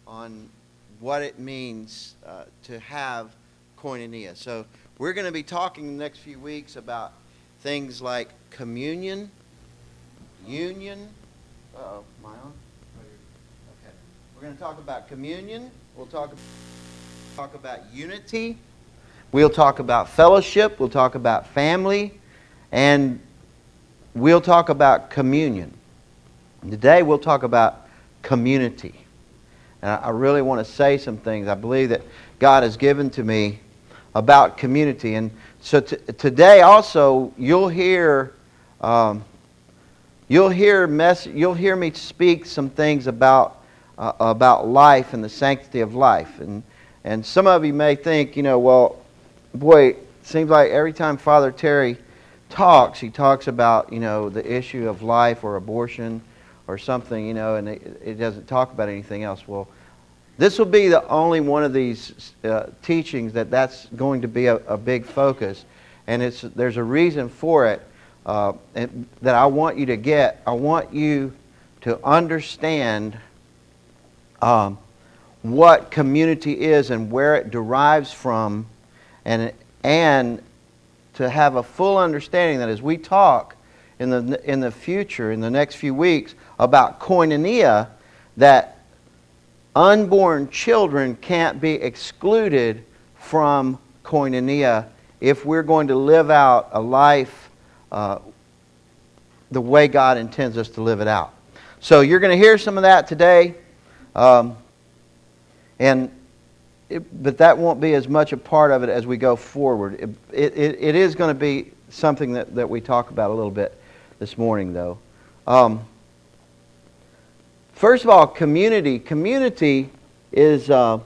on what it means to have koinonia. So we're going to be talking in the next few weeks about things like communion, union. Uh-oh, am I on? Okay. We're going to talk about communion. We'll talk about unity. We'll talk about fellowship. We'll talk about family. And we'll talk about communion. Today we'll talk about community. And I really want to say some things I believe that God has given to me about community. And so today also you'll hear me speak some things about life and the sanctity of life. And some of you may think, well, boy, it seems like every time Father Terry talks, he talks about, the issue of life or abortion or something, and it doesn't talk about anything else. Well, this will be the only one of these teachings that's going to be a big focus, and there's a reason for it and that I want you to get. I want you to understand what community is and where it derives from, and to have a full understanding that as we talk in the future, in the next few weeks, about koinonia, that unborn children can't be excluded from koinonia if we're going to live out a life the way God intends us to live it out. So you're going to hear some of that today, but that won't be as much a part of it as we go forward. It is going to be something that we talk about a little bit this morning, though. First of all, community. Community is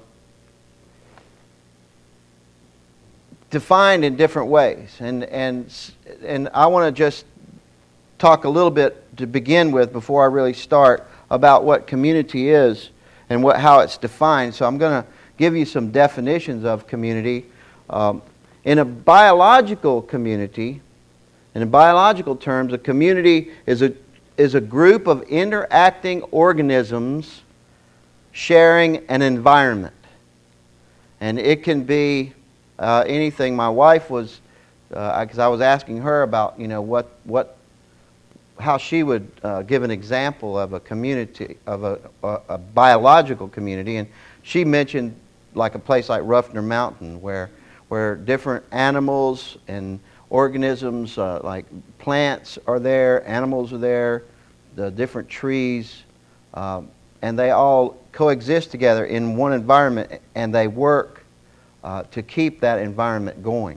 defined in different ways, and I want to just talk a little bit to begin with before I really start about what community is and how it's defined. So I'm going to give you some definitions of community. In a biological community, in biological terms, a community is a group of interacting organisms sharing an environment. And it can be anything. My wife was, because I was asking her about, how she would give an example of a community, of a biological community, and she mentioned like a place like Ruffner Mountain, where different animals and organisms, like plants are there, animals are there, the different trees, and they all coexist together in one environment, and they work to keep that environment going.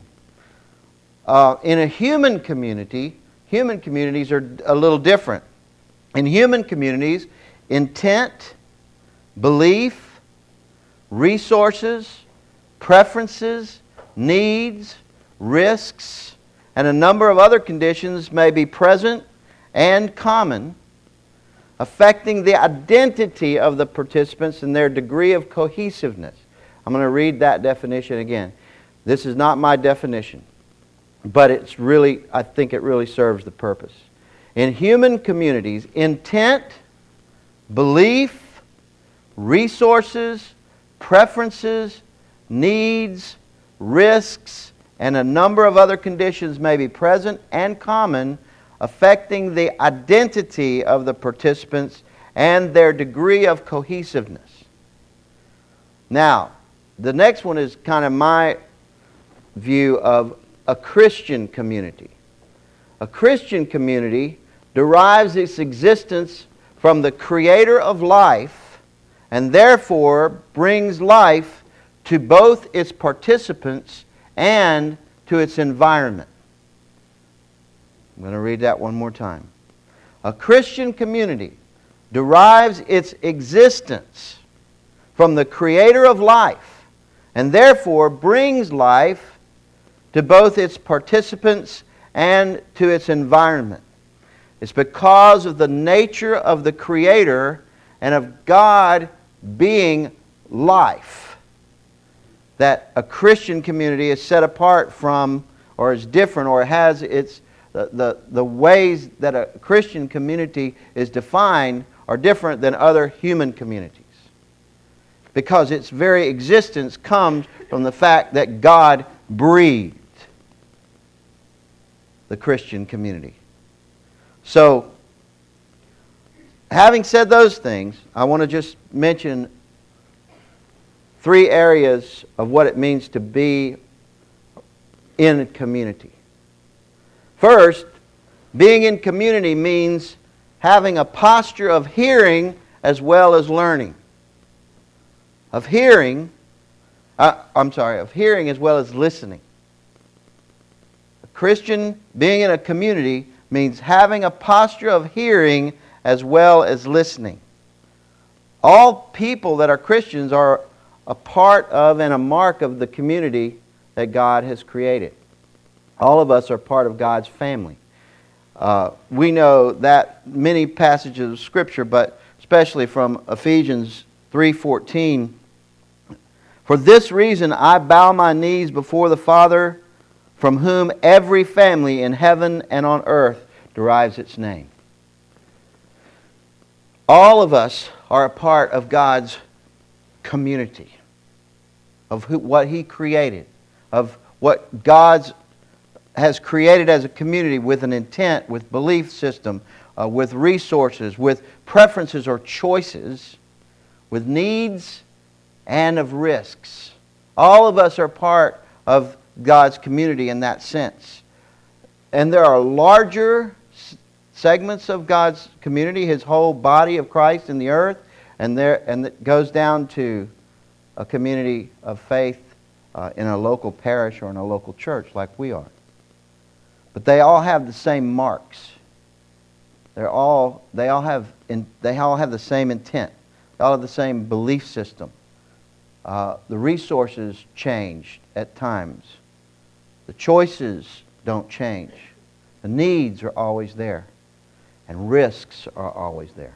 In a human community, human communities are a little different. In human communities, intent, belief, resources, preferences, needs, risks, and a number of other conditions may be present and common, affecting the identity of the participants and their degree of cohesiveness. I'm going to read that definition again. This is not my definition, but I think it really serves the purpose. In human communities, intent, belief, resources, preferences, needs, risks, and a number of other conditions may be present and common, affecting the identity of the participants and their degree of cohesiveness. Now, the next one is kind of my view of a Christian community. A Christian community derives its existence from the Creator of life and therefore brings life to both its participants and to its environment. I'm going to read that one more time. A Christian community derives its existence from the Creator of life and therefore brings life to both its participants and to its environment. It's because of the nature of the Creator and of God being life that a Christian community is set apart from, or is different, or has its the ways that a Christian community is defined are different than other human communities. because its very existence comes from the fact that God breathed the Christian community. So, having said those things, I want to just mention 3 areas of what it means to be in a community. First, being in community means having a posture of hearing as well as learning. Of hearing as well as listening. A Christian being in a community means having a posture of hearing as well as listening. All people that are Christians are a part of and a mark of the community that God has created. All of us are part of God's family. We know that many passages of Scripture, but especially from Ephesians 3:14. For this reason I bow my knees before the Father, from whom every family in heaven and on earth derives its name. All of us are a part of God's community, of what He created, of what God has created as a community with an intent, with belief system, with resources, with preferences or choices, with needs and of risks. All of us are part of God's community in that sense. And there are larger segments of God's community, His whole body of Christ in the earth, and it goes down to a community of faith in a local parish or in a local church like we are. But they all have the same marks. They all have the same intent. They all have the same belief system. The resources change at times. The choices don't change. The needs are always there. And risks are always there.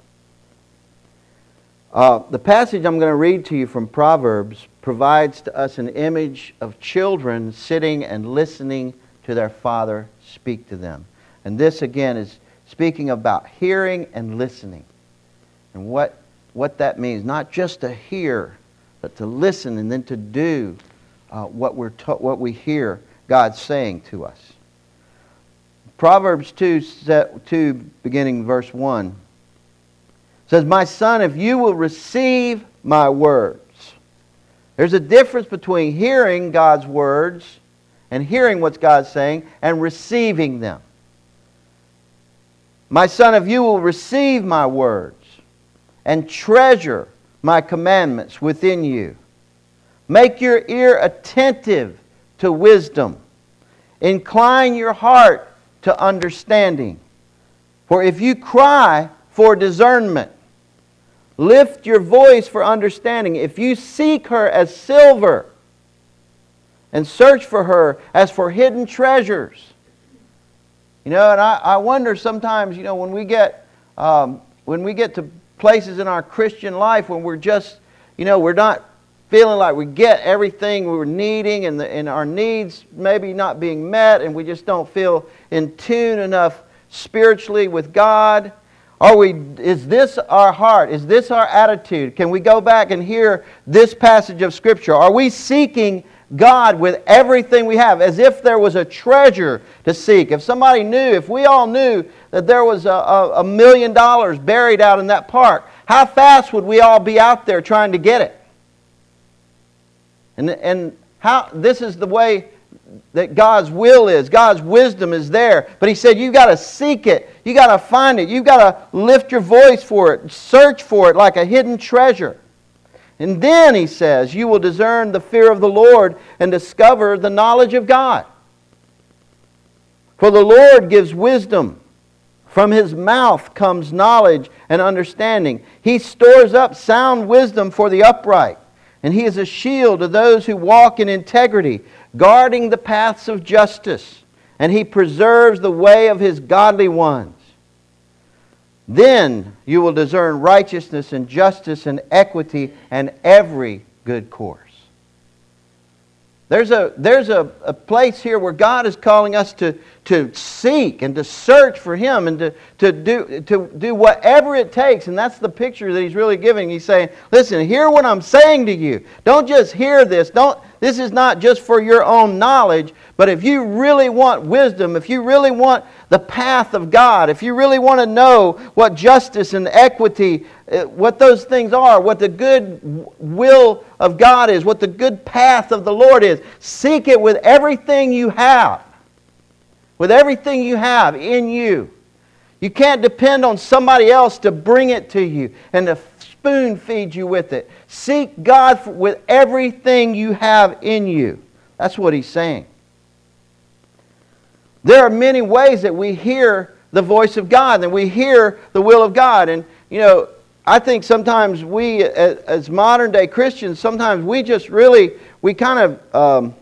The passage I'm going to read to you from Proverbs provides to us an image of children sitting and listening to their father speak to them. And this again is speaking about hearing and listening. And what that means. Not just to hear, but to listen and then to do what we hear God saying to us. Proverbs 2 beginning verse 1 says, My son, if you will receive my words. There's a difference between hearing God's words and hearing what God's saying and receiving them. My son, if you will receive my words and treasure my commandments within you, make your ear attentive to wisdom, incline your heart to understanding. For if you cry for discernment, lift your voice for understanding. If you seek her as silver and search for her as for hidden treasures. And I wonder sometimes, when we get to places in our Christian life when we're just, we're not feeling like we get everything we're needing and our needs maybe not being met and we just don't feel in tune enough spiritually with God. Is this our heart? Is this our attitude? Can we go back and hear this passage of Scripture? Are we seeking God with everything we have, as if there was a treasure to seek? If we all knew that there was $1 million buried out in that park, how fast would we all be out there trying to get it? And how this is the way that God's will is. God's wisdom is there. But He said you've got to seek it. You've got to find it. You've got to lift your voice for it. Search for it like a hidden treasure. And then, He says, you will discern the fear of the Lord and discover the knowledge of God. For the Lord gives wisdom. From His mouth comes knowledge and understanding. He stores up sound wisdom for the upright. And He is a shield to those who walk in integrity, guarding the paths of justice. And He preserves the way of His godly ones. Then you will discern righteousness and justice and equity and every good course. There's a place here where God is calling us to to seek and to search for Him and to do whatever it takes. And that's the picture that He's really giving. He's saying, listen, hear what I'm saying to you. Don't just hear this. This is not just for your own knowledge, but if you really want wisdom, if you really want the path of God, if you really want to know what justice and equity, what those things are, what the good will of God is, what the good path of the Lord is, seek it with everything you have. With everything you have in you. You can't depend on somebody else to bring it to you and to spoon feed you with it. Seek God with everything you have in you. That's what He's saying. There are many ways that we hear the voice of God and we hear the will of God. And, I think sometimes we, as modern day Christians, sometimes we just really, we kind of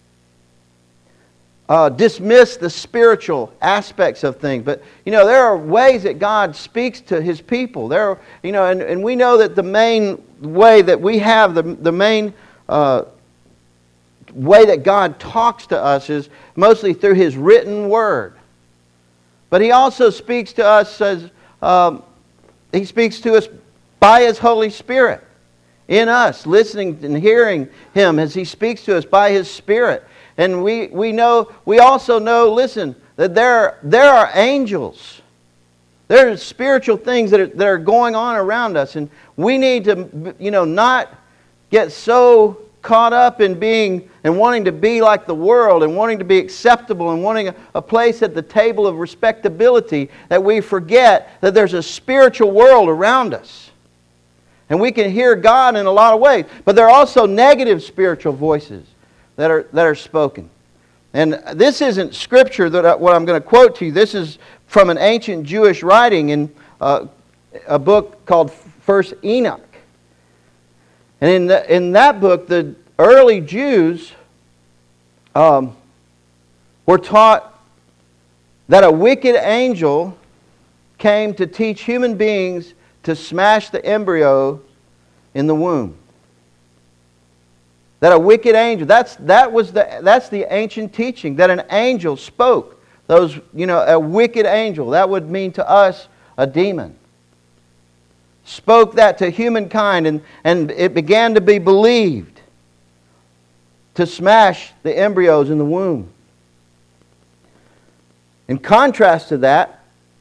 dismiss the spiritual aspects of things. But, there are ways that God speaks to His people. And we know that the main way that we have, the main way that God talks to us is mostly through His written Word. But He also speaks to us He speaks to us by His Holy Spirit in us, listening and hearing Him as He speaks to us by His Spirit. And we also know, listen, that there are angels. There are spiritual things that are going on around us, and we need to, not get so caught up in being and wanting to be like the world and wanting to be acceptable and wanting a place at the table of respectability that we forget that there's a spiritual world around us. And we can hear God in a lot of ways, but there are also negative spiritual voices that are spoken. And this isn't scripture what I'm going to quote to you. This is from an ancient Jewish writing in a book called First Enoch. And in that book, the early Jews were taught that a wicked angel came to teach human beings to smash the embryo in the womb. That a wicked angel, that's the ancient teaching, that an angel spoke. A wicked angel, that would mean to us a demon. Spoke that to humankind, and it began to be believed to smash the embryos in the womb. In contrast to that,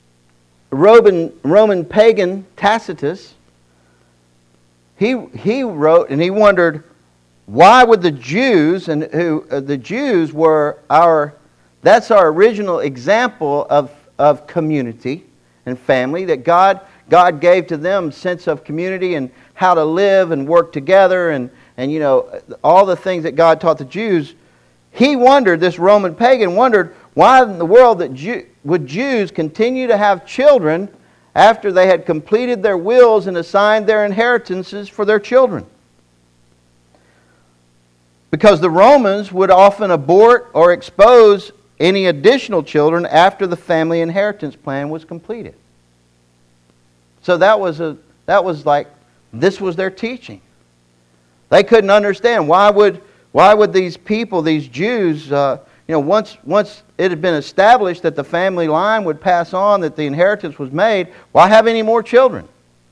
Roman pagan Tacitus, he wrote and he wondered, why would the Jews, and the Jews were that's our original example of community and family, that God gave to them a sense of community and how to live and work together and all the things that God taught the Jews. He wondered, this Roman pagan wondered, why in the world would Jews continue to have children after they had completed their wills and assigned their inheritances for their children? Because the Romans would often abort or expose any additional children after the family inheritance plan was completed. So this was their teaching. They couldn't understand why would these people, these Jews, once it had been established that the family line would pass on, that the inheritance was made, why have any more children?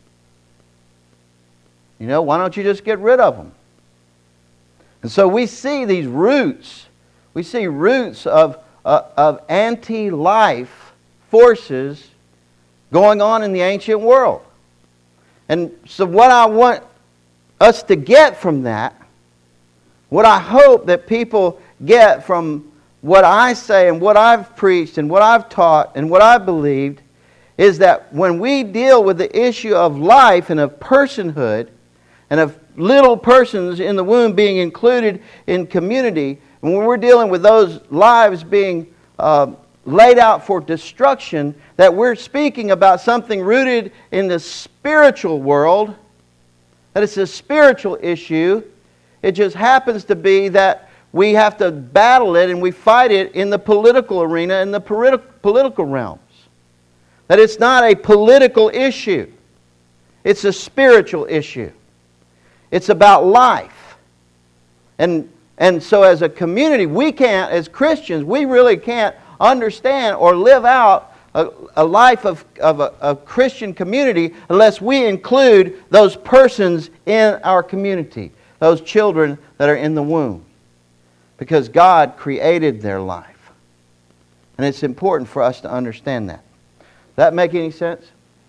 Why don't you just get rid of them? And so we see these roots. We see roots of anti-life forces going on in the ancient world. And so what I want us to get from that, what I hope that people get from what I say and what I've preached and what I've taught and what I've believed, is that when we deal with the issue of life and of personhood and of little persons in the womb being included in community, and when we're dealing with those lives being laid out for destruction, that we're speaking about something rooted in the spiritual world, that it's a spiritual issue. It just happens to be that we have to battle it and we fight it in the political arena, in the political realms. That it's not a political issue. It's a spiritual issue. It's about life. And so as a community, we can't, as Christians, we really can't understand or live out a life of a Christian community unless we include those persons in our community, those children that are in the womb. Because God created their life. And it's important for us to understand that. Does that make any sense?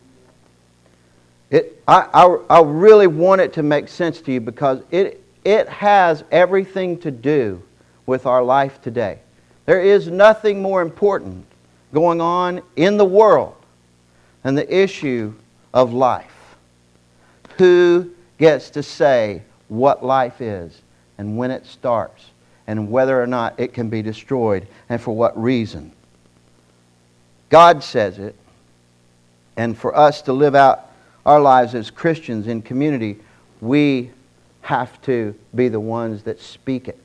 I really want it to make sense to you because it has everything to do with our life today. There is nothing more important going on in the world than the issue of life. Who gets to say what life is and when it starts and whether or not it can be destroyed and for what reason? God says it, and for us to live out our lives as Christians in community, we have to be the ones that speak it.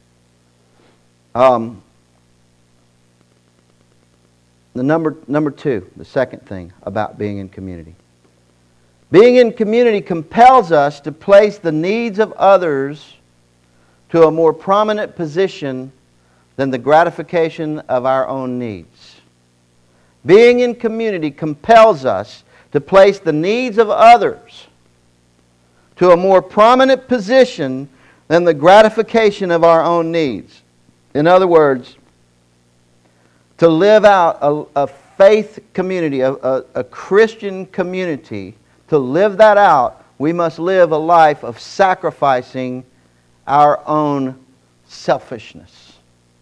The number two, the second thing about being in community. Being in community compels us to place the needs of others to a more prominent position than the gratification of our own needs. Being in community compels us to place the needs of others to a more prominent position than the gratification of our own needs. In other words, to live out a faith community, a Christian community, to live that out, we must live a life of sacrificing our own selfishness,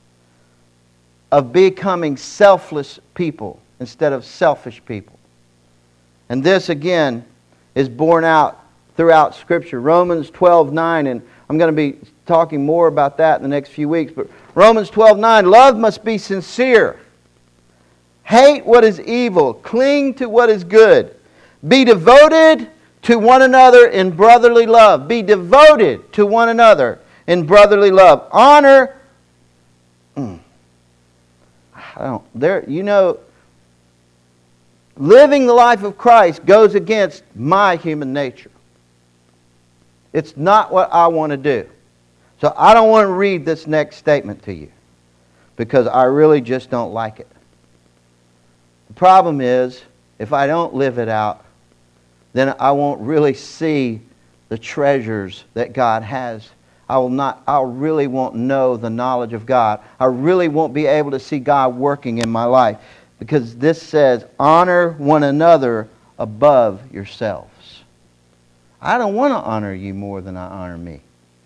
of becoming selfless people instead of selfish people. And this, again, is borne out throughout Scripture. Romans 12:9, and I'm going to be talking more about that in the next few weeks, but Romans 12:9, love must be sincere. Hate what is evil. Cling to what is good. Be devoted to one another in brotherly love. Be devoted to one another in brotherly love. Honor. Living the life of Christ goes against my human nature. It's not what I want to do. So I don't want to read this next statement to you because I really just don't like it. The problem is, if I don't live it out, then I won't really see the treasures that God has. I really won't know the knowledge of God. I really won't be able to see God working in my life. Because this says, honor one another above yourselves. I don't want to honor you more than I honor me.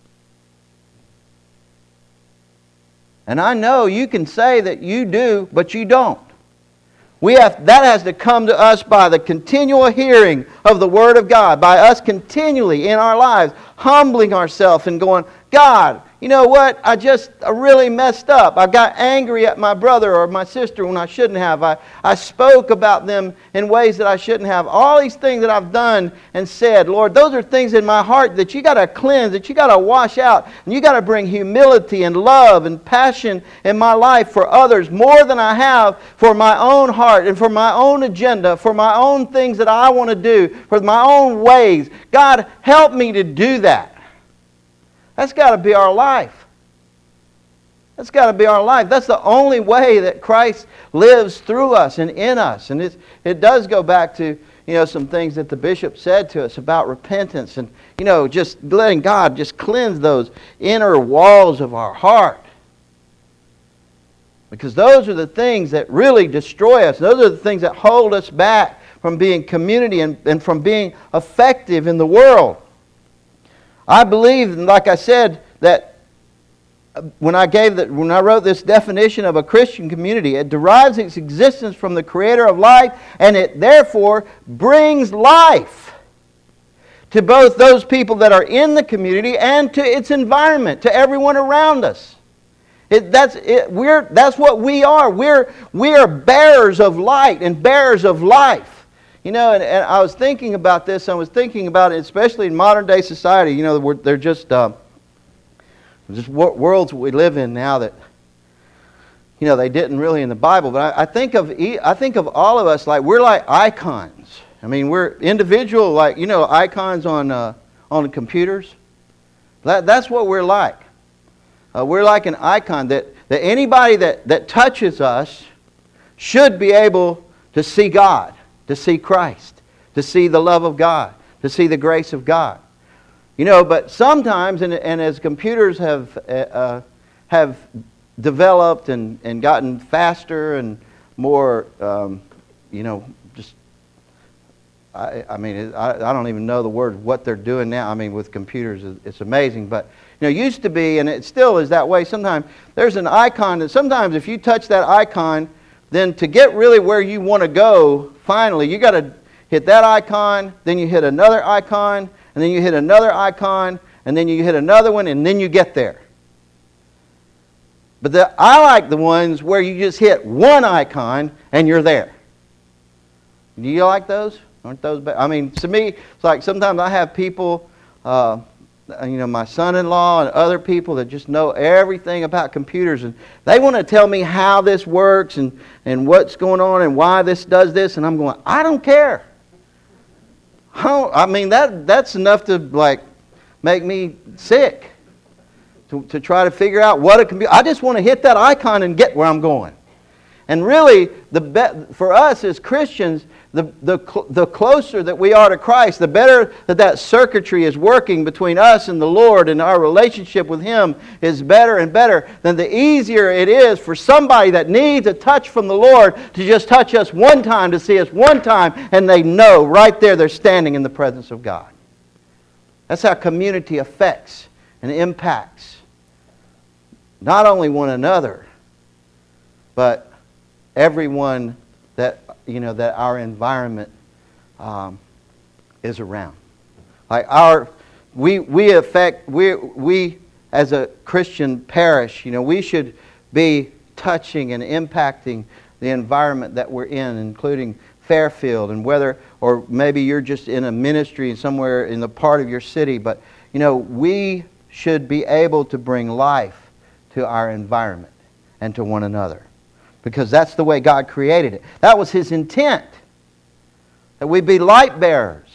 And I know you can say that you do, but you don't. That has to come to us by the continual hearing of the Word of God, by us continually in our lives humbling ourselves and going, God, you know what? I really messed up. I got angry at my brother or my sister when I shouldn't have. I spoke about them in ways that I shouldn't have. All these things that I've done and said, Lord, those are things in my heart that you got to cleanse, that you got to wash out. And you got to bring humility and love and passion in my life for others more than I have for my own heart and for my own agenda, for my own things that I want to do, for my own ways. God, help me to do that. That's got to be our life. That's got to be our life. That's the only way that Christ lives through us and in us. And it does go back to, some things that the bishop said to us about repentance and, just letting God just cleanse those inner walls of our heart. Because those are the things that really destroy us. Those are the things that hold us back from being community and from being effective in the world. I believe, like I said, that when I wrote this definition of a Christian community, it derives its existence from the Creator of life, and it therefore brings life to both those people that are in the community and to its environment, to everyone around us. That's what we are. We are bearers of light and bearers of life. And I was thinking about this. I was thinking about it, especially in modern day society. They're just worlds we live in now that they didn't really in the Bible. But I think of all of us like we're like icons. I mean, we're individual, like icons on computers. That's what we're like. We're like an icon that anybody that touches us should be able to see God, to see Christ, to see the love of God, to see the grace of God. You know, but sometimes, and as computers have developed and gotten faster and more, just, I mean, I don't even know the word, what they're doing now. I mean, with computers, it's amazing. But, you know, it used to be, and it still is that way, sometimes there's an icon, and sometimes if you touch that icon, then to get really where you want to go, finally, you got to hit that icon, then you hit another icon, and then you hit another icon, and then you hit another one, and then you get there. But I like the ones where you just hit one icon and you're there. Do you like those? Aren't those bad? I mean, to me, it's like sometimes I have people, my son-in-law and other people that just know everything about computers, and they want to tell me how this works and what's going on and why this does this, and I'm going, I don't care. I mean, that's enough to like make me sick to try to figure out what a computer. I just want to hit that icon and get where I'm going. And really, for us as Christians, the closer that we are to Christ, the better that circuitry is working between us and the Lord, and our relationship with Him is better and better, then the easier it is for somebody that needs a touch from the Lord to just touch us one time, to see us one time, and they know right there they're standing in the presence of God. That's how community affects and impacts not only one another, but everyone that our environment is around. Like we as a Christian parish, we should be touching and impacting the environment that we're in, including Fairfield, and or maybe you're just in a ministry somewhere in the part of your city, but we should be able to bring life to our environment and to one another. Because that's the way God created it. That was His intent. That we be light bearers.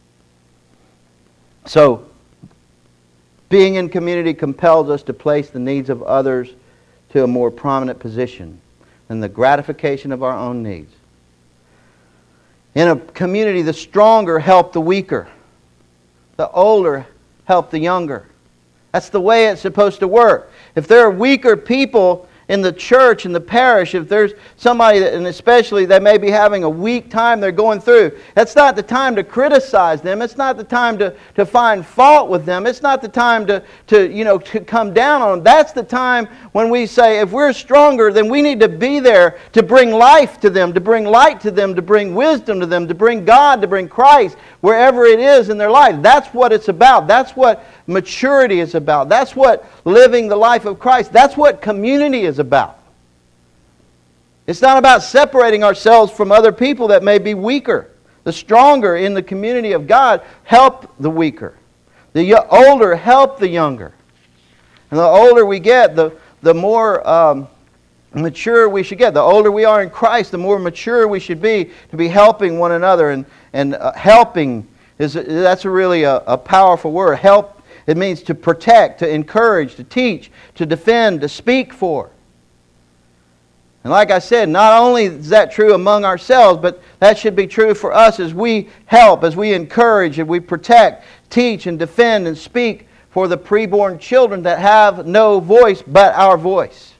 So, being in community compels us to place the needs of others to a more prominent position than the gratification of our own needs. In a community, the stronger help the weaker. The older help the younger. That's the way it's supposed to work. If there are weaker people in the church, in the parish, if there's somebody, and especially they may be having a weak time they're going through, that's not the time to criticize them. It's not the time to find fault with them. It's not the time to come down on them. That's the time when we say, if we're stronger, then we need to be there to bring life to them, to bring light to them, to bring wisdom to them, to bring God, to bring Christ, wherever it is in their life. That's what it's about. That's what maturity is about. That's what living the life of Christ. That's what community is about. It's not about separating ourselves from other people that may be weaker. The stronger in the community of God help the weaker. The older help the younger. And the older we get, the more mature we should get. The older we are in Christ, the more mature we should be to be helping one another. And helping, that's really a powerful word. Help. It means to protect, to encourage, to teach, to defend, to speak for. And like I said, not only is that true among ourselves, but that should be true for us as we help, as we encourage, and we protect, teach, and defend, and speak for the preborn children that have no voice but our voice.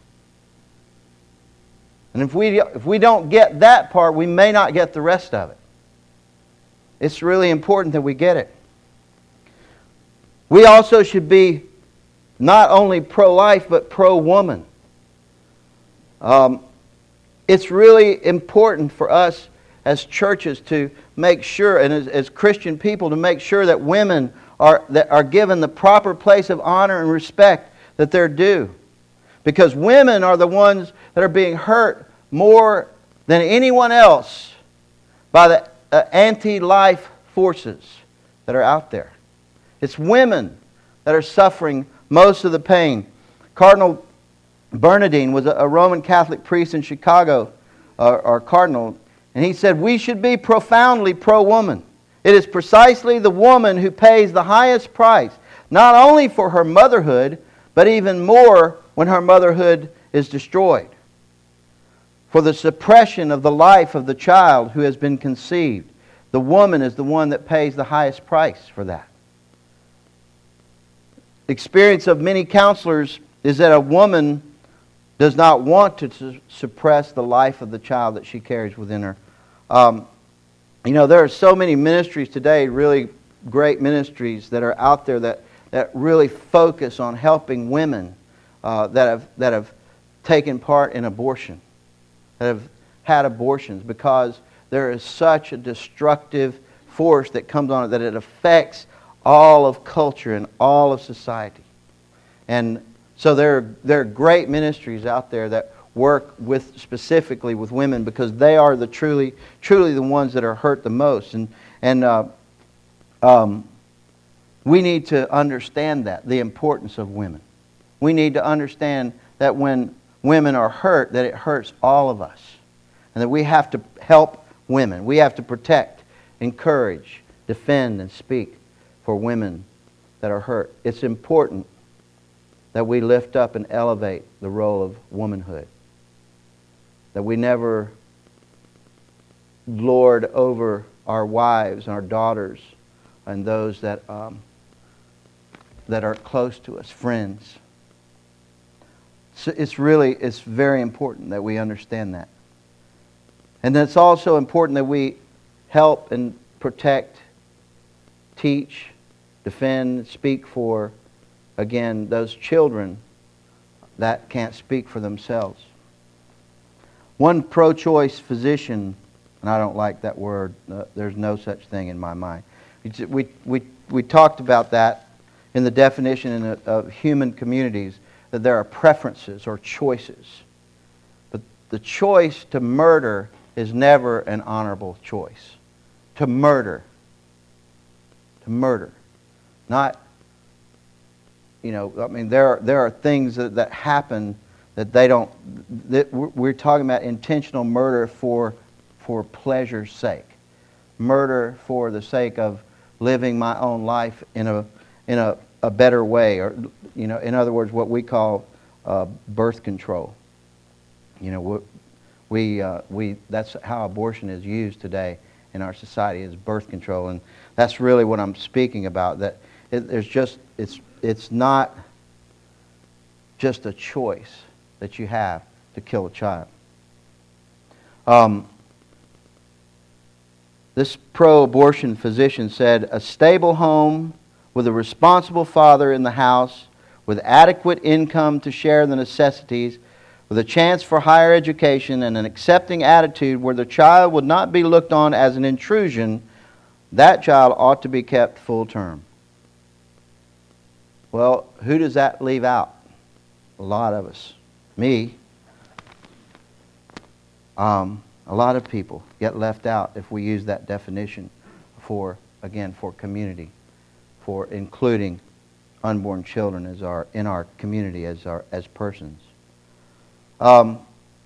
And if we don't get that part, we may not get the rest of it. It's really important that we get it. We also should be not only pro-life, but pro-woman. It's really important for us as churches to make sure, and as Christian people, to make sure that women are given the proper place of honor and respect that they're due. Because women are the ones that are being hurt more than anyone else by the anti-life forces that are out there. It's women that are suffering most of the pain. Cardinal Bernardine was a Roman Catholic priest in Chicago, or cardinal, and he said, we should be profoundly pro-woman. It is precisely the woman who pays the highest price, not only for her motherhood, but even more when her motherhood is destroyed. for the suppression of the life of the child who has been conceived. The woman is the one that pays the highest price for that. The experience of many counselors is that a woman does not want to suppress the life of the child that she carries within her. There are so many ministries today, really great ministries that are out there that really focus on helping women that have taken part in abortion, that have had abortions, because there is such a destructive force that comes on it that it affects all of culture and all of society. And so there are great ministries out there that work specifically with women, because they are truly the ones that are hurt the most. And we need to understand the importance of women. We need to understand that when women are hurt, that it hurts all of us. And that we have to help women. We have to protect, encourage, defend, and speak for women that are hurt. It's important that we lift up and elevate the role of womanhood. That we never lord over our wives and our daughters and those that are close to us, friends. So it's very important that we understand that. And it's also important that we help and protect, teach, defend, speak for, again, those children that can't speak for themselves. One pro-choice physician, and I don't like that word, there's no such thing in my mind. We talked about that in the definition of human communities, that there are preferences or choices. But the choice to murder is never an honorable choice. To murder. Not, there are things that happen that they don't, that we're talking about intentional murder for pleasure's sake. Murder for the sake of living my own life in a better way, or in other words, what we call birth control. That's how abortion is used today in our society, is birth control, and that's really what I'm speaking about. That it's not just a choice that you have to kill a child. This pro-abortion physician said, a stable home with a responsible father in the house, with adequate income to share the necessities, with a chance for higher education and an accepting attitude where the child would not be looked on as an intrusion, that child ought to be kept full term. Well, who does that leave out? A lot of us. Me. A lot of people get left out if we use that definition for community, for including unborn children in our community as persons. And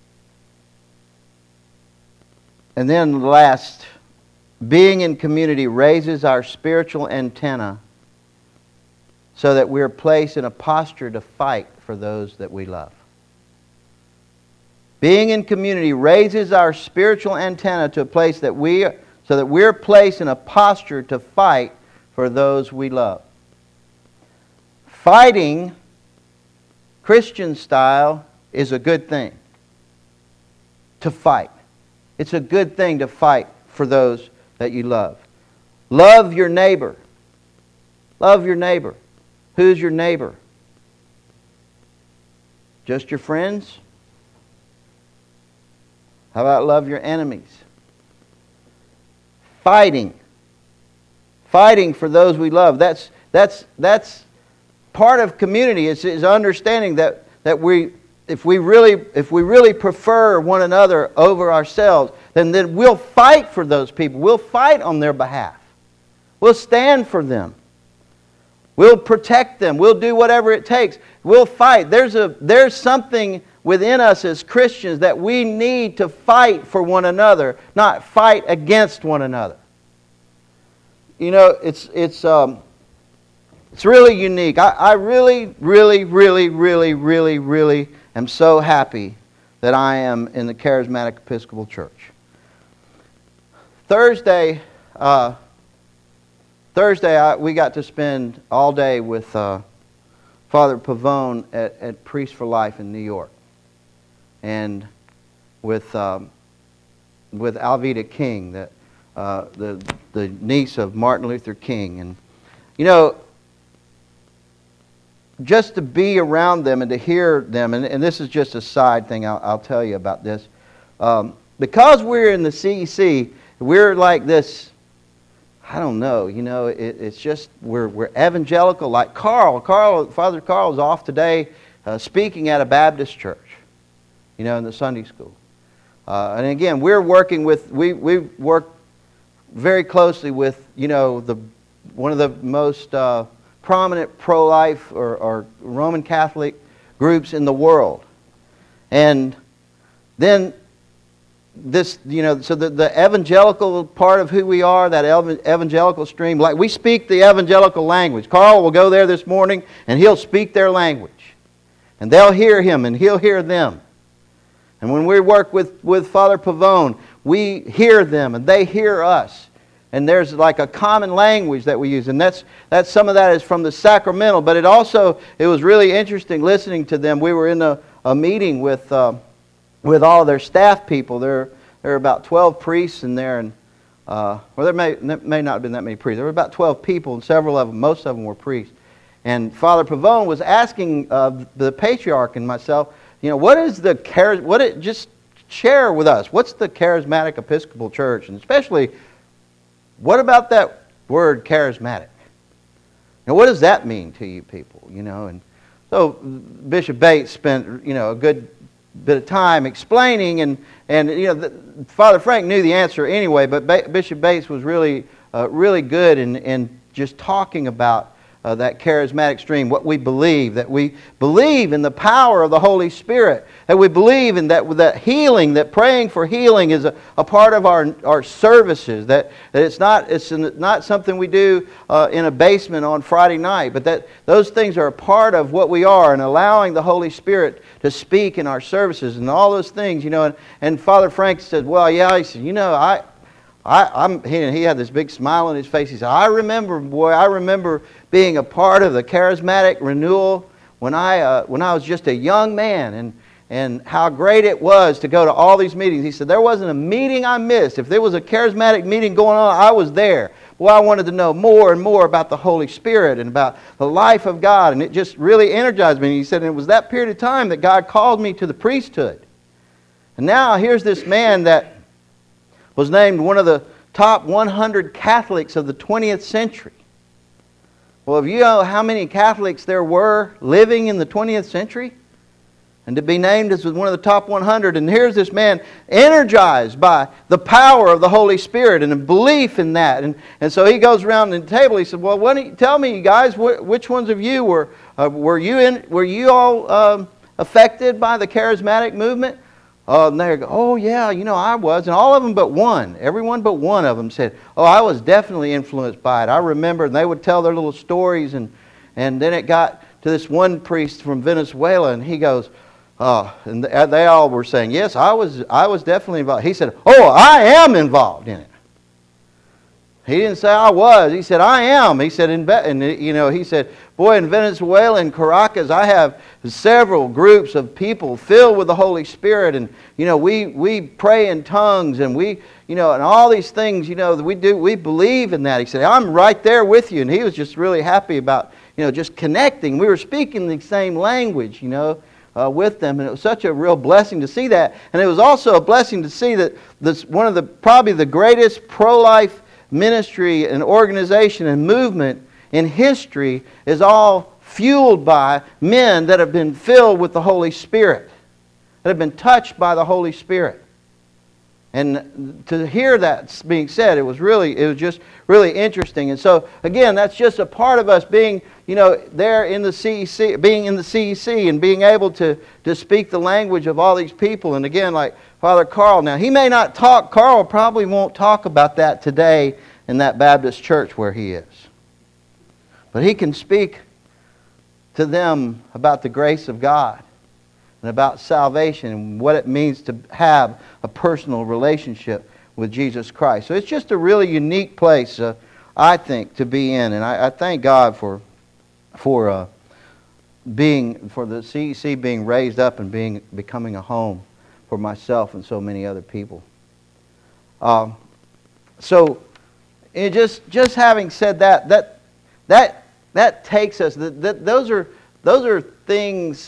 then last, being in community raises our spiritual antenna so that we're placed in a posture to fight for those that we love. Being in community raises our spiritual antenna to a place so that we're placed in a posture to fight for those we love. Fighting, Christian style, is a good thing. To fight. It's a good thing to fight for those that you love. Love your neighbor. Love your neighbor. Who's your neighbor? Just your friends? How about love your enemies? Fighting. Fighting for those we love. That's part of community. Is understanding that if we really prefer one another over ourselves, then we'll fight for those people. We'll fight on their behalf. We'll stand for them. We'll protect them. We'll do whatever it takes. We'll fight. There's something within us as Christians that we need to fight for one another, not fight against one another. It's really unique. I really am so happy that I am in the Charismatic Episcopal Church. Thursday, we got to spend all day with Father Pavone at Priest for Life in New York, and with Alveda King, the niece of Martin Luther King. And you know, just to be around them and to hear them, and this is just a side thing I'll tell you about this. Because we're in the CEC, we're like this, I don't know, you know, it's just, we're evangelical, like Father Carl is off today speaking at a Baptist church, you know, in the Sunday school. And again, we're working with, we work very closely with, you know, one of the most prominent pro-life or Roman Catholic groups in the world. And then this, you know, so the evangelical part of who we are, that evangelical stream, like we speak the evangelical language. Carl will go there this morning and he'll speak their language. And they'll hear him and he'll hear them. And when we work with Father Pavone, we hear them and they hear us. And there's like a common language that we use. And that's some of that is from the sacramental. But it was really interesting listening to them. We were in a meeting with all their staff people. There are about 12 priests in there. And there may not have been that many priests. There were about 12 people, and several of them, most of them were priests. And Father Pavone was asking the patriarch and myself, you know, just share with us, what's the Charismatic Episcopal Church? And especially, what about that word charismatic? Now, what does that mean to you people? You know, and so Bishop Bates spent, you know, a good bit of time explaining, and you know, Father Frank knew the answer anyway, but Bishop Bates was really good in just talking about that charismatic stream, what we believe, that we believe in the power of the Holy Spirit, that we believe in that healing, that praying for healing is a part of our services, that it's not something we do in a basement on Friday night, but that those things are a part of what we are, and allowing the Holy Spirit to speak in our services and all those things, you know. And Father Frank said, well, yeah, he said, you know, he had this big smile on his face. He said, I remember being a part of the charismatic renewal when I was just a young man, and how great it was to go to all these meetings. He said, there wasn't a meeting I missed. If there was a charismatic meeting going on, I was there. Well, I wanted to know more and more about the Holy Spirit and about the life of God, and it just really energized me. And he said, and it was that period of time that God called me to the priesthood. And now here's this man that was named one of the top 100 Catholics of the 20th century. Well, if you know how many Catholics there were living in the 20th century, and to be named as one of the top 100, and here's this man energized by the power of the Holy Spirit and a belief in that. And so he goes around the table. He said, well, why don't you tell me, you guys, which ones of you were you all affected by the charismatic movement? And they go, oh yeah, you know, I was. And all of them but one, everyone but one of them said, oh, I was definitely influenced by it. I remember, and they would tell their little stories, and then it got to this one priest from Venezuela, and he goes, and they all were saying, yes, I was definitely involved. He said, oh, I am involved in it. He didn't say I was. He said, I am. He said, he said, boy, in Venezuela, in Caracas, I have several groups of people filled with the Holy Spirit, and, you know, we pray in tongues, and we, you know, and all these things, you know, that we believe in that. He said, I'm right there with you. And he was just really happy about, you know, just connecting. We were speaking the same language, you know, with them, and it was such a real blessing to see that. And it was also a blessing to see that this one of the probably the greatest pro-life ministry and organization and movement in history is all fueled by men that have been filled with the Holy Spirit, that have been touched by the Holy Spirit. And to hear that being said, it was just really interesting. And so, again, that's just a part of us being, you know, there in the CEC, being in the CEC and being able to speak the language of all these people. And again, like Father Carl, now he may not talk, Carl probably won't talk about that today in that Baptist church where he is. But he can speak to them about the grace of God and about salvation and what it means to have a personal relationship with Jesus Christ. So it's just a really unique place, I think, to be in. And I thank God for the CEC being raised up and becoming a home for myself and so many other people. So, just having said that takes us. Those are things.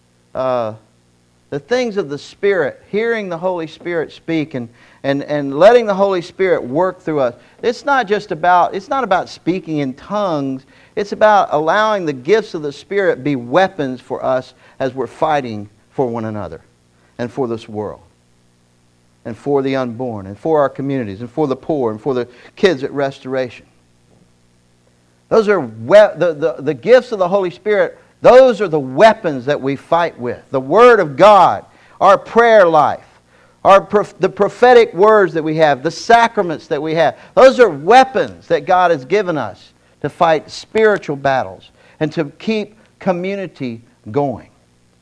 The things of the Spirit, hearing the Holy Spirit speak and letting the Holy Spirit work through us. It's not about speaking in tongues. It's about allowing the gifts of the Spirit be weapons for us as we're fighting for one another and for this world and for the unborn and for our communities and for the poor and for the kids at Restoration. Those are the gifts of the Holy Spirit. Those are the weapons that we fight with. The Word of God, our prayer life, the prophetic words that we have, the sacraments that we have. Those are weapons that God has given us to fight spiritual battles and to keep community going.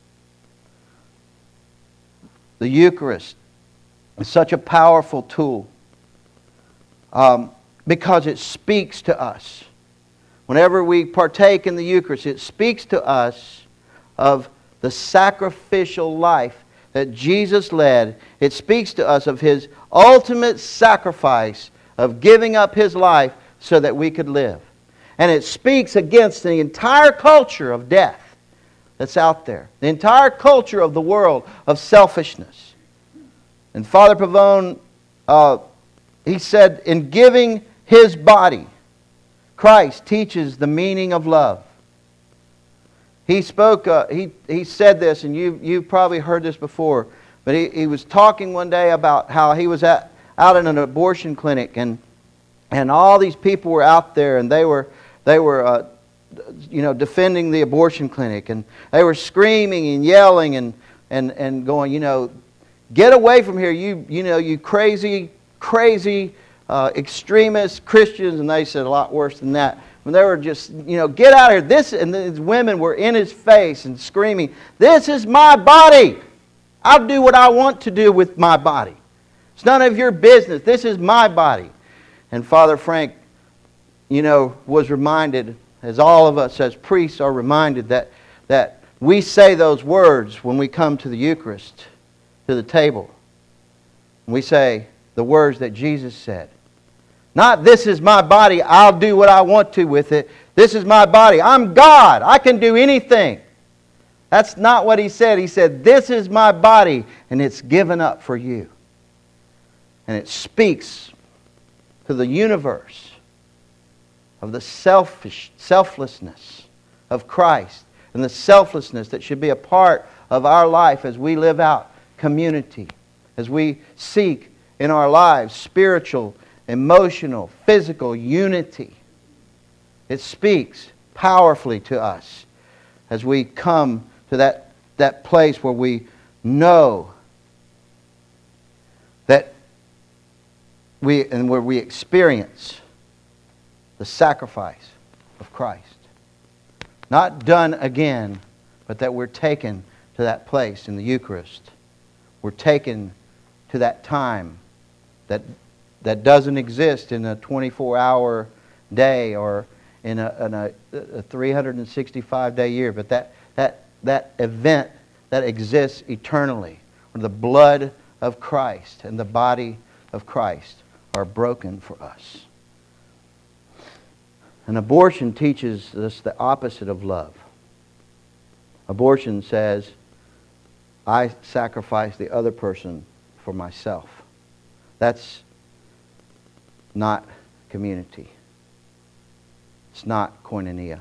The Eucharist is such a powerful tool because it speaks to us. Whenever we partake in the Eucharist, it speaks to us of the sacrificial life that Jesus led. It speaks to us of His ultimate sacrifice of giving up His life so that we could live. And it speaks against the entire culture of death that's out there. The entire culture of the world of selfishness. And Father Pavone, he said, in giving His body, Christ teaches the meaning of love. He spoke. He said this, and you've probably heard this before. But he was talking one day about how he was out in an abortion clinic, and all these people were out there, and they were defending the abortion clinic, and they were screaming and yelling and going, get away from here, you crazy extremist Christians. And they said a lot worse than that. When they were just, get out of here. And these women were in his face and screaming, "This is my body. I'll do what I want to do with my body. It's none of your business. This is my body." And Father Frank, was reminded, as all of us as priests are reminded, that we say those words when we come to the Eucharist, to the table. We say the words that Jesus said. Not, "This is my body, I'll do what I want to with it. This is my body. I'm God. I can do anything." That's not what He said. He said, "This is my body, and it's given up for you." And it speaks to the universe of the selflessness of Christ and the selflessness that should be a part of our life as we live out community, as we seek in our lives spiritual, emotional, physical unity. It speaks powerfully to us as we come to that place where we know that where we experience the sacrifice of Christ. Not done again, but that we're taken to that place in the Eucharist. We're taken to that time that doesn't exist in a 24-hour day or in a 365-day year, but that event that exists eternally, where the blood of Christ and the body of Christ are broken for us. And abortion teaches us the opposite of love. Abortion says, I sacrifice the other person for myself. That's not community. It's not koinonia.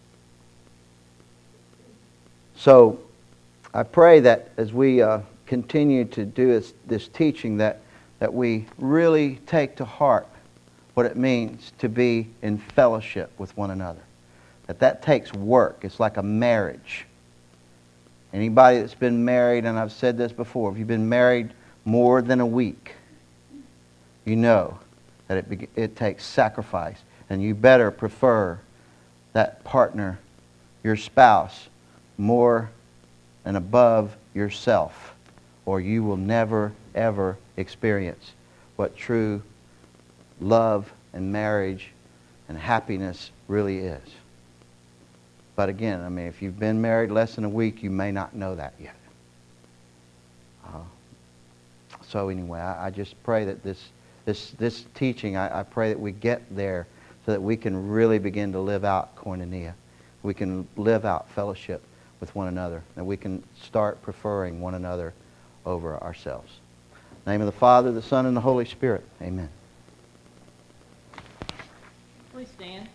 So I pray that as we continue to do this teaching, that we really take to heart what it means to be in fellowship with one another. That takes work. It's like a marriage. Anybody that's been married, and I've said this before, if you've been married more than a week, you know that it takes sacrifice, and you better prefer that partner, your spouse, more and above yourself, or you will never, ever experience what true love and marriage and happiness really is. But again, I mean, if you've been married less than a week, you may not know that yet. So anyway, I just pray that this teaching, I pray that we get there so that we can really begin to live out koinonia. We can live out fellowship with one another, and we can start preferring one another over ourselves. In the name of the Father, the Son, and the Holy Spirit. Amen. Please stand.